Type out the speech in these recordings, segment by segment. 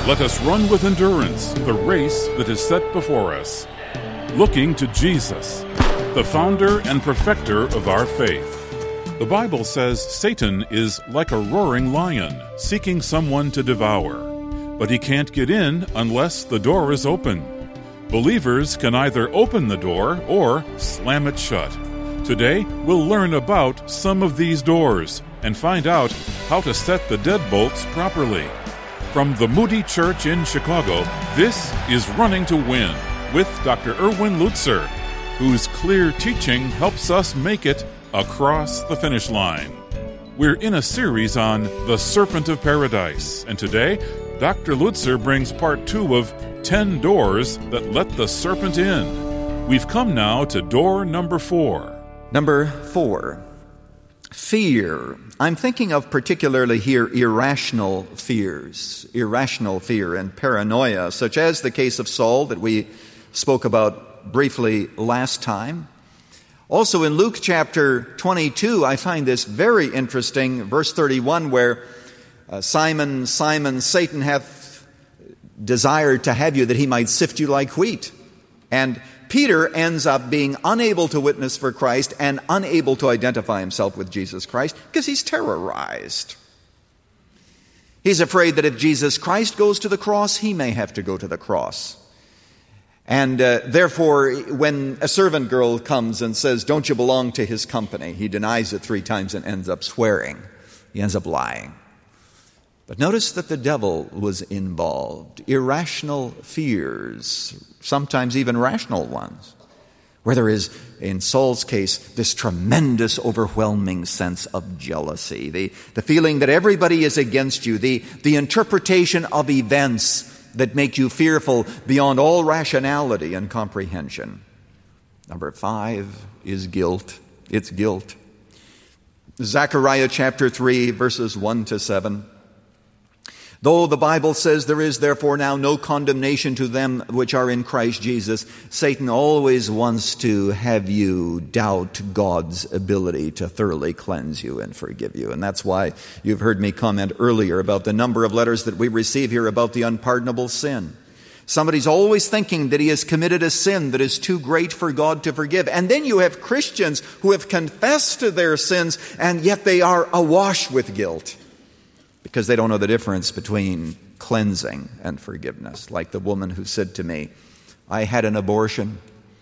Let us run with endurance the race that is set before us, looking to Jesus, the founder and perfecter of our faith. The Bible says Satan is like a roaring lion, seeking someone to devour. But he can't get in unless the door is open. Believers can either open the door or slam it shut. Today, we'll learn about some of these doors and find out how to set the deadbolts properly. From the Moody Church in Chicago, this is Running to Win with Dr. Erwin Lutzer, whose clear teaching helps us make it across the finish line. We're in a series on the Serpent of Paradise, and today, Dr. Lutzer brings part 2 of 10 doors that let the serpent in. We've come now to door number 4. Number 4, fear. I'm thinking of particularly here irrational fears, irrational fear and paranoia, such as the case of Saul that we spoke about briefly last time. Also in Luke chapter 22, I find this very interesting, verse 31, where Simon, Simon, Satan hath desired to have you that he might sift you like wheat. And Peter ends up being unable to witness for Christ and unable to identify himself with Jesus Christ because he's terrorized. He's afraid that if Jesus Christ goes to the cross, he may have to go to the cross. And therefore, when a servant girl comes and says, "Don't you belong to his company?" he denies it 3 times and ends up swearing. He ends up lying. But notice that the devil was involved. Irrational fears, sometimes even rational ones, where there is, in Saul's case, this tremendous, overwhelming sense of jealousy, the feeling that everybody is against you, the interpretation of events that make you fearful beyond all rationality and comprehension. Number 5 is guilt. It's guilt. Zechariah chapter 3, verses 1 to 7. Though the Bible says there is therefore now no condemnation to them which are in Christ Jesus, Satan always wants to have you doubt God's ability to thoroughly cleanse you and forgive you. And that's why you've heard me comment earlier about the number of letters that we receive here about the unpardonable sin. Somebody's always thinking that he has committed a sin that is too great for God to forgive. And then you have Christians who have confessed to their sins, and yet they are awash with guilt, because they don't know the difference between cleansing and forgiveness. Like the woman who said to me, "I had an abortion,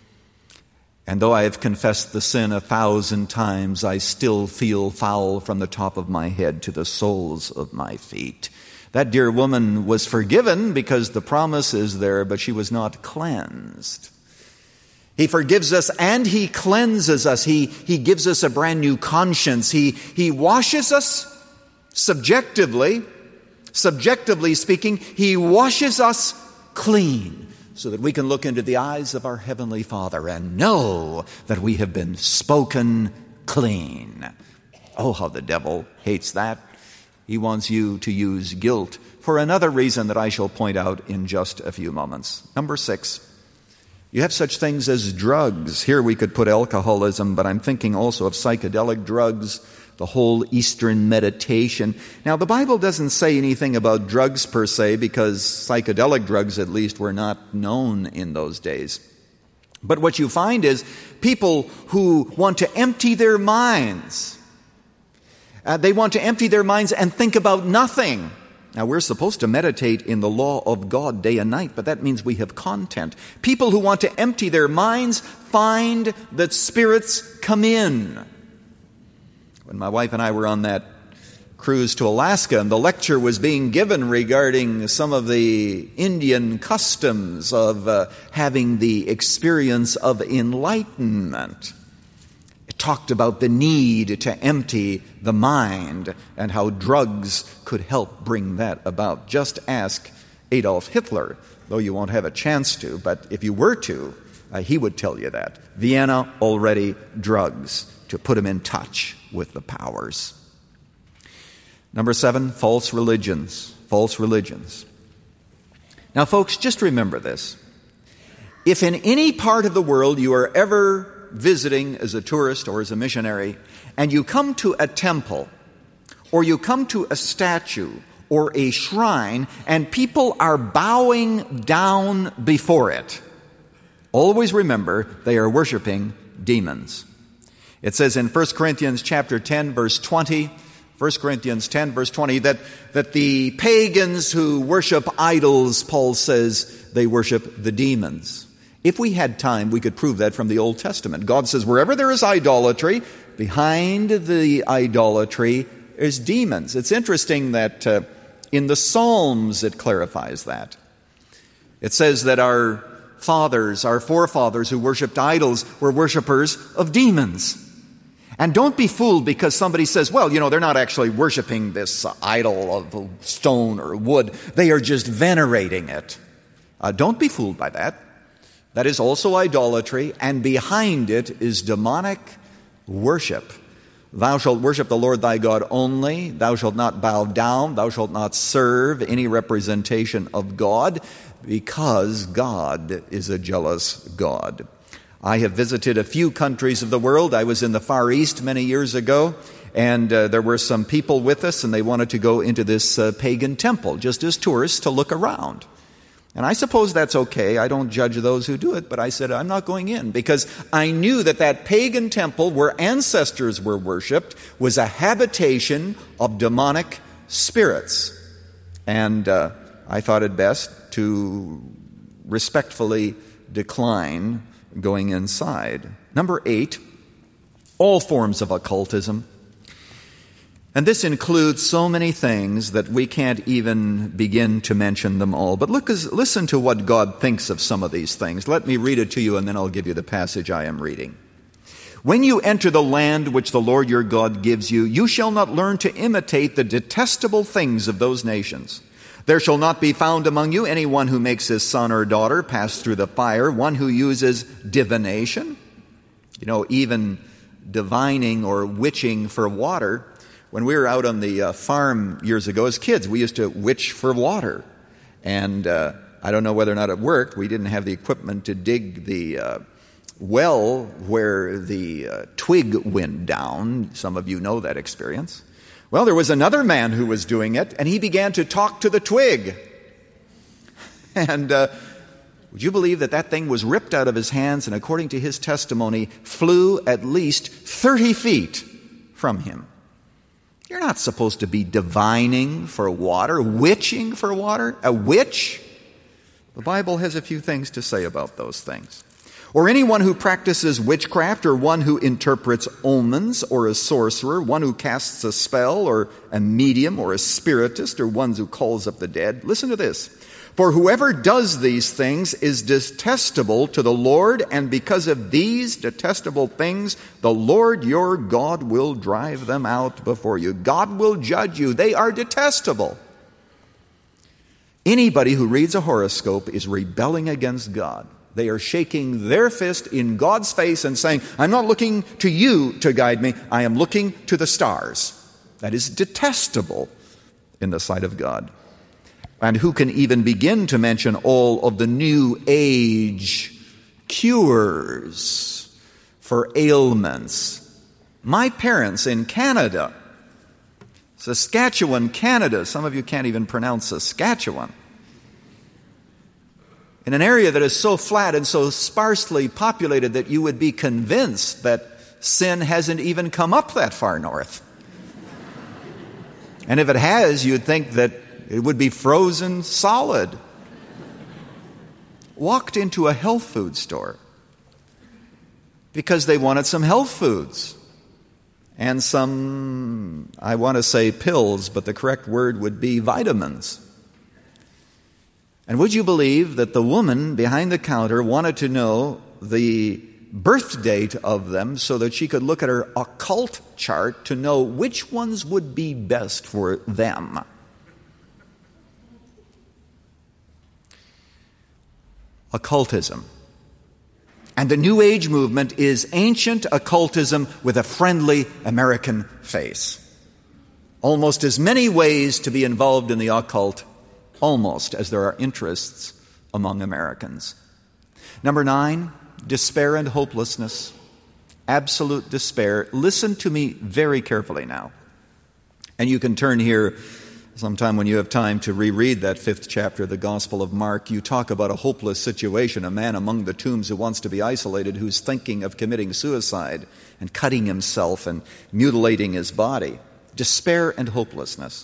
and though I have confessed the sin 1,000 times, I still feel foul from the top of my head to the soles of my feet." That dear woman was forgiven because the promise is there, but she was not cleansed. He forgives us and he cleanses us. He gives us a brand new conscience. He washes us subjectively speaking, he washes us clean so that we can look into the eyes of our Heavenly Father and know that we have been spoken clean. Oh, how the devil hates that. He wants you to use guilt for another reason that I shall point out in just a few moments. Number 6, you have such things as drugs. Here we could put alcoholism, but I'm thinking also of psychedelic drugs, the whole Eastern meditation. Now, the Bible doesn't say anything about drugs per se, because psychedelic drugs, at least, were not known in those days. But what you find is people who want to empty their minds. They want to empty their minds and think about nothing. Now, we're supposed to meditate in the law of God day and night, but that means we have content. People who want to empty their minds find that spirits come in. When my wife and I were on that cruise to Alaska, and the lecture was being given regarding some of the Indian customs of having the experience of enlightenment, it talked about the need to empty the mind and how drugs could help bring that about. Just ask Adolf Hitler, though you won't have a chance to, but if you were to, he would tell you that. Vienna, already drugs to put him in touch with the powers. Number 7, false religions. False religions. Now, folks, just remember this. If in any part of the world you are ever visiting as a tourist or as a missionary, and you come to a temple, or you come to a statue, or a shrine, and people are bowing down before it. Always remember, they are worshiping demons. It says in 1 Corinthians chapter 10, verse 20, 1 Corinthians 10, verse 20, that the pagans who worship idols, Paul says, they worship the demons. If we had time, we could prove that from the Old Testament. God says, wherever there is idolatry, behind the idolatry is demons. It's interesting that in the Psalms it clarifies that. It says that our forefathers who worshipped idols were worshipers of demons. And don't be fooled because somebody says, well, they're not actually worshiping this idol of stone or wood. They are just venerating it. Don't be fooled by that. That is also idolatry, and behind it is demonic worship. Thou shalt worship the Lord thy God only. Thou shalt not bow down. Thou shalt not serve any representation of God, because God is a jealous God. I have visited a few countries of the world. I was in the Far East many years ago, and there were some people with us, and they wanted to go into this pagan temple, just as tourists, to look around. And I suppose that's okay. I don't judge those who do it, but I said, I'm not going in, because I knew that pagan temple where ancestors were worshipped was a habitation of demonic spirits. And I thought it best to respectfully decline going inside. Number 8, all forms of occultism. And this includes so many things that we can't even begin to mention them all. But listen to what God thinks of some of these things. Let me read it to you, and then I'll give you the passage I am reading. When you enter the land which the Lord your God gives you, you shall not learn to imitate the detestable things of those nations. There shall not be found among you anyone who makes his son or daughter pass through the fire, one who uses divination, even divining or witching for water. When we were out on the farm years ago as kids, we used to witch for water. And I don't know whether or not it worked. We didn't have the equipment to dig the well where the twig went down. Some of you know that experience. Well, there was another man who was doing it, and he began to talk to the twig. And would you believe that thing was ripped out of his hands, and according to his testimony, flew at least 30 feet from him? You're not supposed to be divining for water, witching for water. A witch? The Bible has a few things to say about those things. Or anyone who practices witchcraft, or one who interprets omens, or a sorcerer, one who casts a spell, or a medium, or a spiritist, or one who calls up the dead. Listen to this. For whoever does these things is detestable to the Lord, and because of these detestable things, the Lord your God will drive them out before you. God will judge you. They are detestable. Anybody who reads a horoscope is rebelling against God. They are shaking their fist in God's face and saying, I'm not looking to you to guide me. I am looking to the stars. That is detestable in the sight of God. And who can even begin to mention all of the New Age cures for ailments? My parents in Canada, Saskatchewan, Canada, some of you can't even pronounce Saskatchewan, in an area that is so flat and so sparsely populated that you would be convinced that sin hasn't even come up that far north. And if it has, you'd think that it would be frozen solid. Walked into a health food store because they wanted some health foods and some, I want to say pills, but the correct word would be vitamins. And would you believe that the woman behind the counter wanted to know the birth date of them so that she could look at her occult chart to know which ones would be best for them? Occultism. And the New Age movement is ancient occultism with a friendly American face. Almost as many ways to be involved in the occult, almost, as there are interests among Americans. Number 9, despair and hopelessness. Absolute despair. Listen to me very carefully now. And you can turn here Sometime when you have time to reread that 5th chapter of the Gospel of Mark, you talk about a hopeless situation, a man among the tombs who wants to be isolated, who's thinking of committing suicide and cutting himself and mutilating his body. Despair and hopelessness.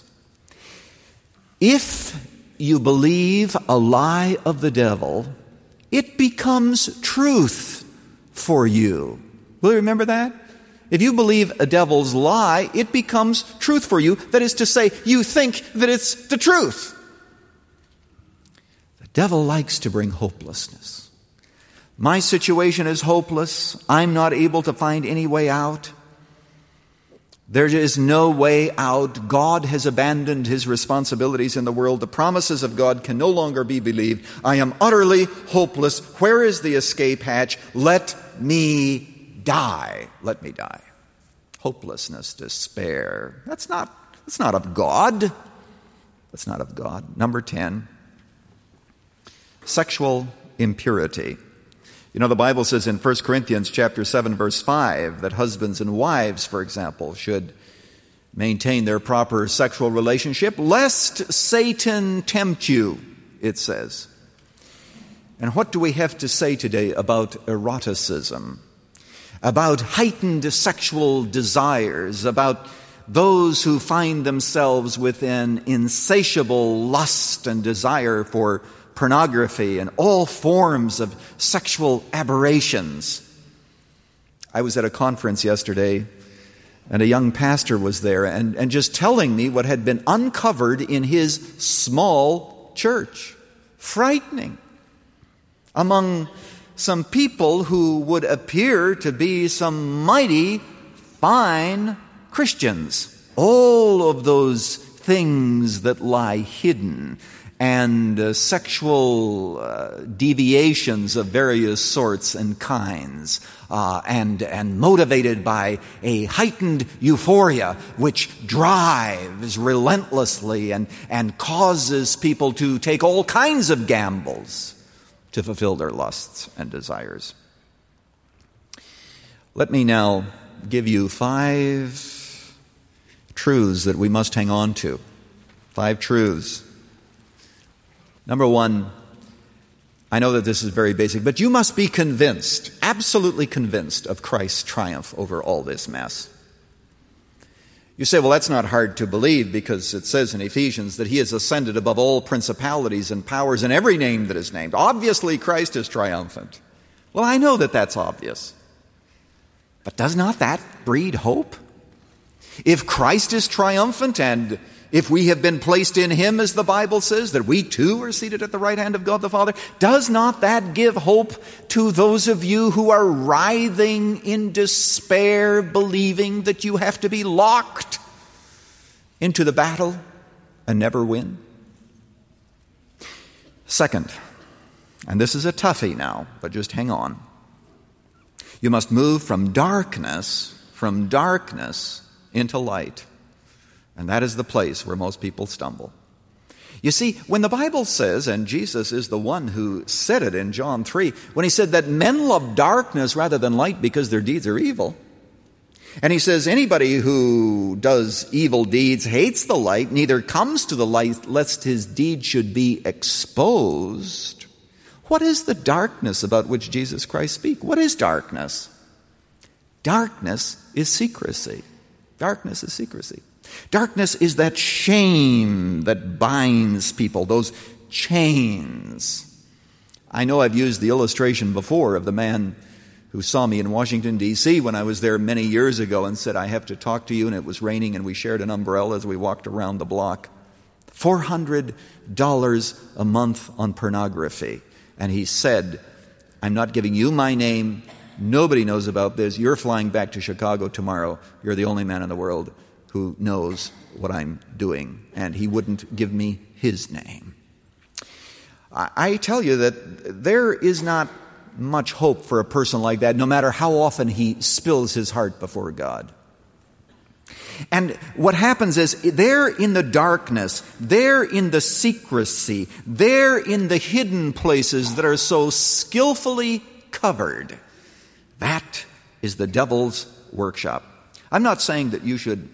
If you believe a lie of the devil, it becomes truth for you. Will you remember that? If you believe a devil's lie, it becomes truth for you. That is to say, you think that it's the truth. The devil likes to bring hopelessness. My situation is hopeless. I'm not able to find any way out. There is no way out. God has abandoned his responsibilities in the world. The promises of God can no longer be believed. I am utterly hopeless. Where is the escape hatch? Let me die. Let me die. Hopelessness, despair. That's not of God. That's not of God. Number 10, sexual impurity. You know, the Bible says in 1 Corinthians chapter 7, verse 5, that husbands and wives, for example, should maintain their proper sexual relationship, lest Satan tempt you, it says. And what do we have to say today about eroticism? About heightened sexual desires, about those who find themselves with an insatiable lust and desire for pornography and all forms of sexual aberrations. I was at a conference yesterday, and a young pastor was there and just telling me what had been uncovered in his small church. Frightening. Among some people who would appear to be some mighty fine Christians. All of those things that lie hidden, and sexual deviations of various sorts and kinds, and motivated by a heightened euphoria which drives relentlessly and causes people to take all kinds of gambles to fulfill their lusts and desires. Let me now give you 5 truths that we must hang on to. 5 truths. Number 1, I know that this is very basic, but you must be convinced, absolutely convinced of Christ's triumph over all this mess. You say, well, that's not hard to believe because it says in Ephesians that he has ascended above all principalities and powers and every name that is named. Obviously, Christ is triumphant. Well, I know that that's obvious. But does not that breed hope? If Christ is triumphant and if we have been placed in him, as the Bible says, that we too are seated at the right hand of God the Father, does not that give hope to those of you who are writhing in despair, believing that you have to be locked into the battle and never win? Second, and this is a toughie now, but just hang on. You must move from darkness into light. And that is the place where most people stumble. You see, when the Bible says, and Jesus is the one who said it in John 3, when he said that men love darkness rather than light because their deeds are evil. And he says anybody who does evil deeds hates the light, neither comes to the light lest his deed should be exposed. What is the darkness about which Jesus Christ speaks? What is darkness? Darkness is secrecy. Darkness is secrecy. Darkness is that shame that binds people, those chains. I know I've used the illustration before of the man who saw me in Washington, D.C. when I was there many years ago and said, I have to talk to you, and it was raining and we shared an umbrella as we walked around the block. $400 a month on pornography. And he said, I'm not giving you my name. Nobody knows about this. You're flying back to Chicago tomorrow. You're the only man in the world who knows what I'm doing. And he wouldn't give me his name. I tell you that there is not much hope for a person like that, no matter how often he spills his heart before God. And what happens is, there in the darkness, there in the secrecy, there in the hidden places that are so skillfully covered, that is the devil's workshop. I'm not saying that you should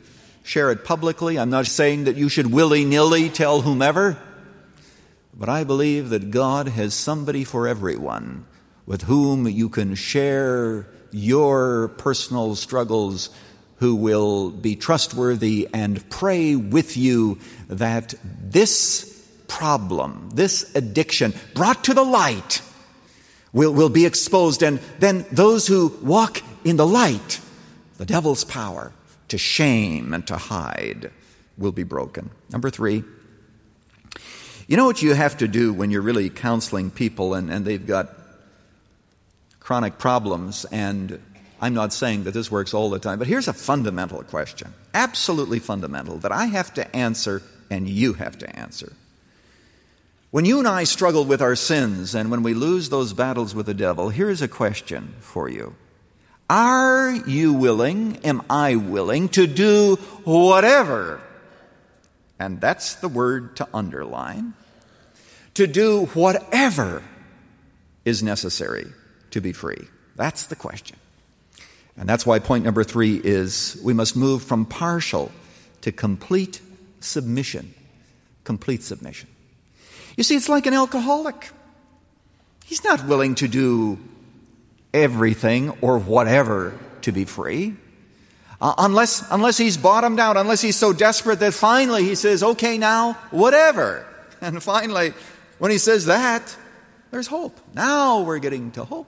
share it publicly. I'm not saying that you should willy-nilly tell whomever. But I believe that God has somebody for everyone with whom you can share your personal struggles, who will be trustworthy and pray with you that this problem, this addiction brought to the light will be exposed. And then those who walk in the light, the devil's power to shame and to hide will be broken. Number 3, you know what you have to do when you're really counseling people and they've got chronic problems, and I'm not saying that this works all the time, but here's a fundamental question, absolutely fundamental, that I have to answer and you have to answer. When you and I struggle with our sins and when we lose those battles with the devil, here's a question for you. Are you willing, am I willing to do whatever, and that's the word to underline, to do whatever is necessary to be free? That's the question. And that's why point number 3 is we must move from partial to complete submission. Complete submission. You see, it's like an alcoholic. He's not willing to do everything or whatever to be free. Unless he's bottomed out, unless he's so desperate that finally he says, okay, now, whatever. And finally, when he says that, there's hope. Now we're getting to hope.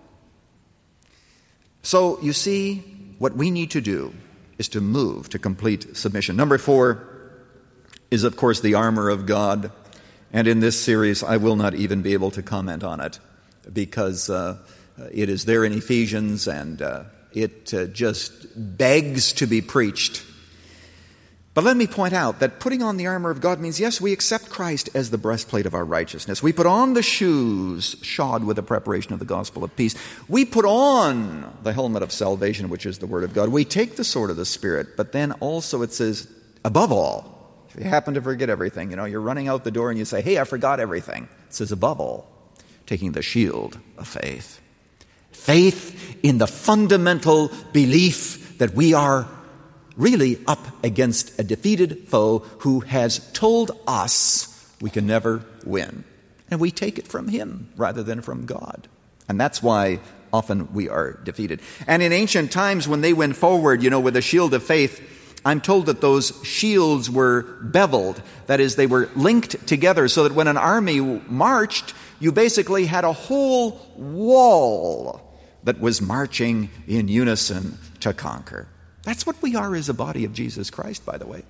So, you see, what we need to do is to move to complete submission. Number 4 is, of course, the armor of God. And in this series, I will not even be able to comment on it because it is there in Ephesians and it just begs to be preached. But let me point out that putting on the armor of God means, yes, we accept Christ as the breastplate of our righteousness. We put on the shoes shod with the preparation of the gospel of peace. We put on the helmet of salvation, which is the word of God. We take the sword of the Spirit, but then also it says, above all, if you happen to forget everything, you're running out the door and you say, hey, I forgot everything. It says, above all, taking the shield of faith. Faith in the fundamental belief that we are really up against a defeated foe who has told us we can never win. And we take it from him rather than from God. And that's why often we are defeated. And in ancient times when they went forward, with a shield of faith, I'm told that those shields were beveled. That is, they were linked together so that when an army marched, you basically had a whole wall that was marching in unison to conquer. That's what we are as a body of Jesus Christ, by the way.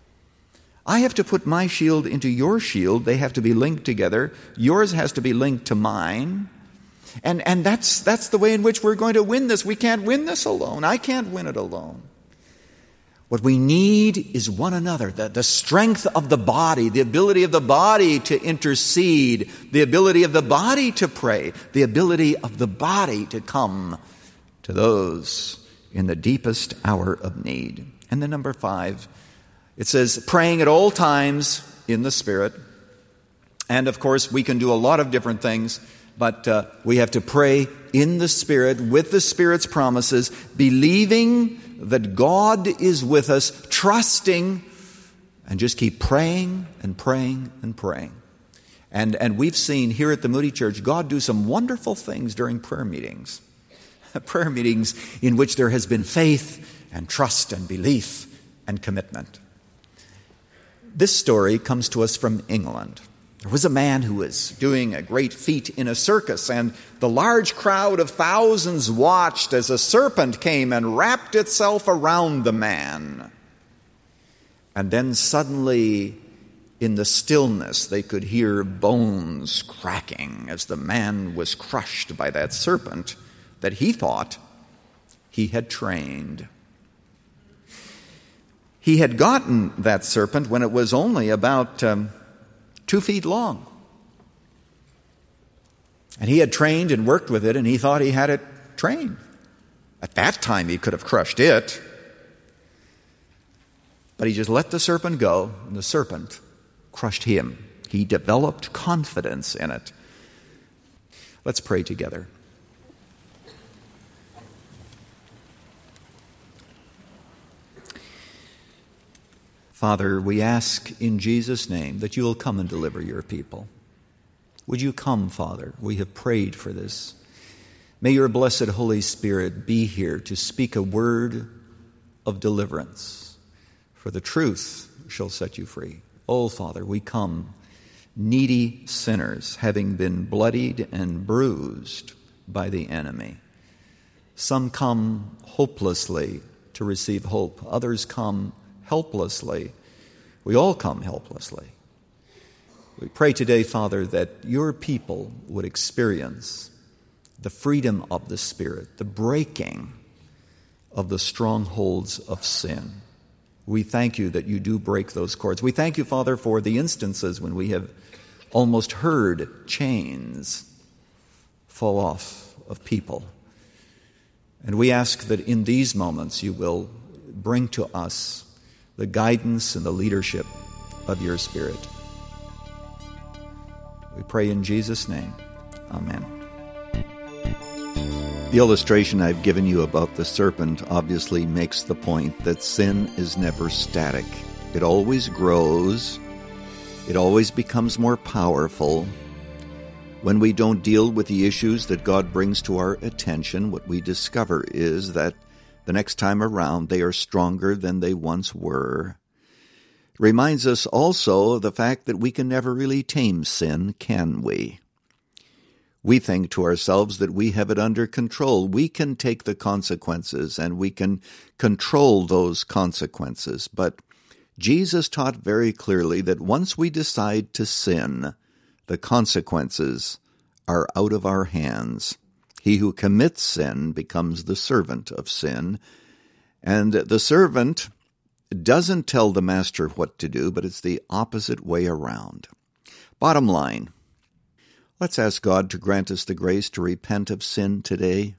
I have to put my shield into your shield. They have to be linked together. Yours has to be linked to mine. And that's the way in which we're going to win this. We can't win this alone. I can't win it alone. What we need is one another, the strength of the body, the ability of the body to intercede, the ability of the body to pray, the ability of the body to come to those in the deepest hour of need. And then number 5, it says praying at all times in the Spirit. And of course, we can do a lot of different things, but we have to pray in the Spirit with the Spirit's promises, believing that God is with us, trusting, and just keep praying and praying and praying. And we've seen here at the Moody Church God do some wonderful things during prayer meetings. Prayer meetings in which there has been faith and trust and belief and commitment. This story comes to us from England. There was a man who was doing a great feat in a circus, and the large crowd of thousands watched as a serpent came and wrapped itself around the man. And then suddenly, in the stillness, they could hear bones cracking as the man was crushed by that serpent that he thought he had trained. He had gotten that serpent when it was only about 2 feet long. And he had trained and worked with it, and he thought he had it trained. At that time, he could have crushed it. But he just let the serpent go, and the serpent crushed him. He developed confidence in it. Let's pray together. Father, we ask in Jesus' name that you will come and deliver your people. Would you come, Father? We have prayed for this. May your blessed Holy Spirit be here to speak a word of deliverance, for the truth shall set you free. Oh, Father, we come, needy sinners, having been bloodied and bruised by the enemy. Some come hopelessly to receive hope. Others come helplessly. We all come helplessly. We pray today, Father, that your people would experience the freedom of the Spirit, the breaking of the strongholds of sin. We thank you that you do break those cords. We thank you, Father, for the instances when we have almost heard chains fall off of people. And we ask that in these moments you will bring to us the guidance and the leadership of your Spirit. We pray in Jesus' name. Amen. The illustration I've given you about the serpent obviously makes the point that sin is never static. It always grows. It always becomes more powerful. When we don't deal with the issues that God brings to our attention, what we discover is that the next time around they are stronger than they once were. It reminds us also of the fact that we can never really tame sin, can we? We think to ourselves that we have it under control. We can take the consequences and we can control those consequences. But Jesus taught very clearly that once we decide to sin, the consequences are out of our hands. He who commits sin becomes the servant of sin, and the servant doesn't tell the master what to do, but it's the opposite way around. Bottom line, let's ask God to grant us the grace to repent of sin today,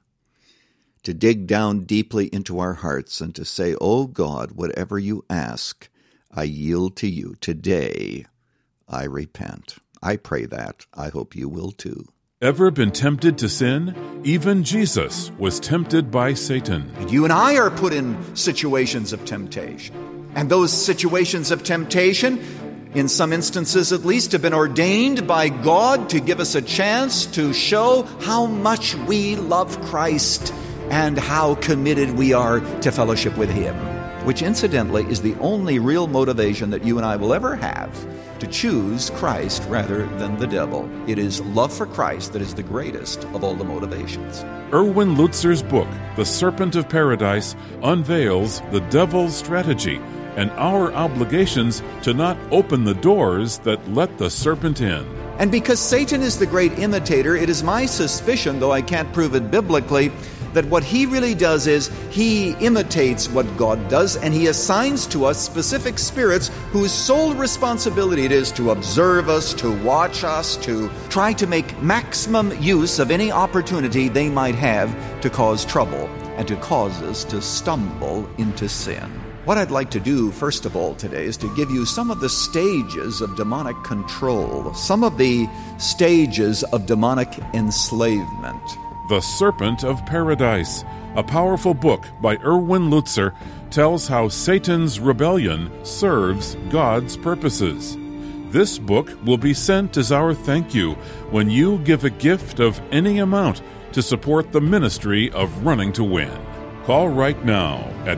to dig down deeply into our hearts and to say, "Oh God, whatever you ask, I yield to you. Today, I repent." I pray that. I hope you will too. Ever been tempted to sin? Even Jesus was tempted by Satan. And you and I are put in situations of temptation. And those situations of temptation, in some instances at least, have been ordained by God to give us a chance to show how much we love Christ and how committed we are to fellowship with Him, which incidentally is the only real motivation that you and I will ever have to choose Christ rather than the devil. It is love for Christ that is the greatest of all the motivations. Erwin Lutzer's book, The Serpent of Paradise, unveils the devil's strategy and our obligations to not open the doors that let the serpent in. And because Satan is the great imitator, it is my suspicion, though I can't prove it biblically, that what he really does is he imitates what God does, and he assigns to us specific spirits whose sole responsibility it is to observe us, to watch us, to try to make maximum use of any opportunity they might have to cause trouble and to cause us to stumble into sin. What I'd like to do, first of all, today is to give you some of the stages of demonic control, some of the stages of demonic enslavement. The Serpent of Paradise, a powerful book by Erwin Lutzer, tells how Satan's rebellion serves God's purposes. This book will be sent as our thank you when you give a gift of any amount to support the ministry of Running to Win. Call right now at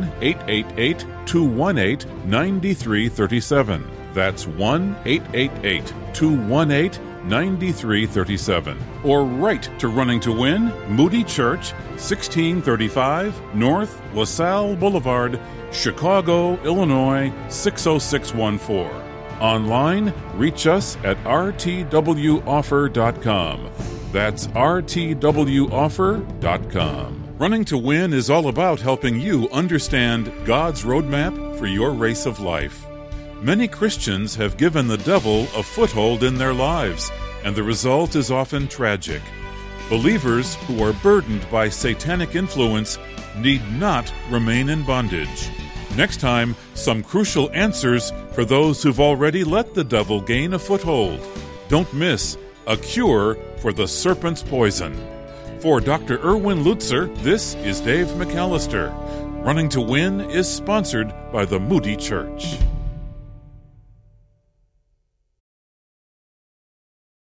1-888-218-9337. That's 1-888-218-9337. Or write to Running to Win, Moody Church, 1635 North LaSalle Boulevard, Chicago, Illinois, 60614. Online, reach us at rtwoffer.com. That's rtwoffer.com. Running to Win is all about helping you understand God's roadmap for your race of life. Many Christians have given the devil a foothold in their lives, and the result is often tragic. Believers who are burdened by satanic influence need not remain in bondage. Next time, some crucial answers for those who've already let the devil gain a foothold. Don't miss A Cure for the Serpent's Poison. For Dr. Erwin Lutzer, this is Dave McAllister. Running to Win is sponsored by the Moody Church.